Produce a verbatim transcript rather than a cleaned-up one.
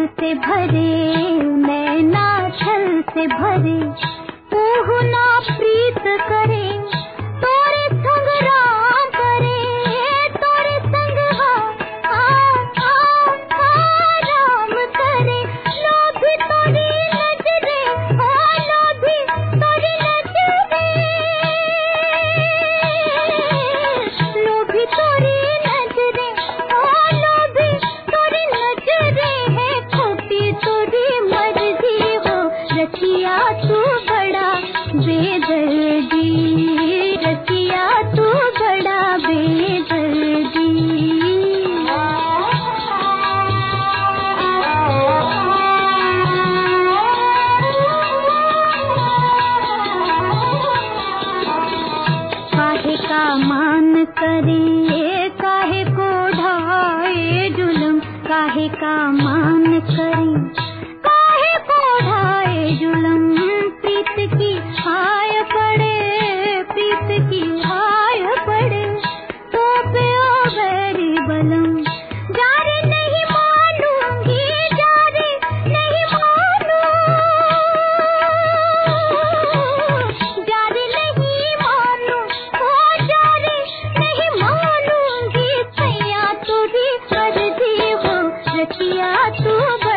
से भरे, नैना छल से भरे, ओहु ना प्रीत करे, तोरे संग राम करे, तोरे संग हा आ आ आ राम करे। लोभी तोरी नजरे, ओ लोभी तोरी नजरे, लोभी तोरी नजरे, ओ लोभी तोरी नजरे है, खोटी तोरी मर्जी हो, रसिया तू बड़ा बेदर्दी, रसिया तू बड़ा बेदर्दी। काहे का मान करे, काहे को ढाए जुल्म, काहे का मान करे, काहे को ढाए जुल्म। प्रीत की हाय पड़े, प्रीत की हाय पड़े, तो पे ओ बैरी बलम। जारे नहीं मानूंगी, जारे नहीं मानू, जारे नहीं मानू, ओ जारे नहीं मानूंगी, सैया तुझी मर्जी हो, रसिया तू